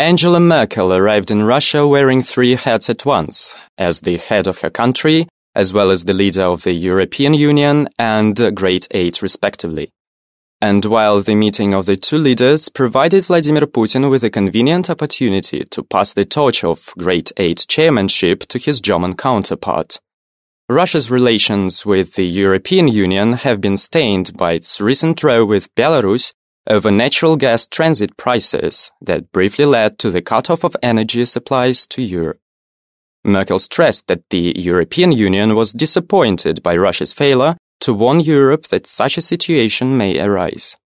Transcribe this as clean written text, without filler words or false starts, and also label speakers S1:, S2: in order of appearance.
S1: Angela Merkel arrived in Russia wearing three hats at once, as the head of her country, as well as the leader of the European Union and Great Eight respectively. And while the meeting of the two leaders provided Vladimir Putin with a convenient opportunity to pass the torch of Great Eight chairmanship to his German counterpart, Russia's relations with the European Union have been stained by its recent row with Belarus over natural gas transit prices that briefly led to the cutoff of energy supplies to Europe. Merkel stressed that the European Union was disappointed by Russia's failure to warn Europe that such a situation may arise.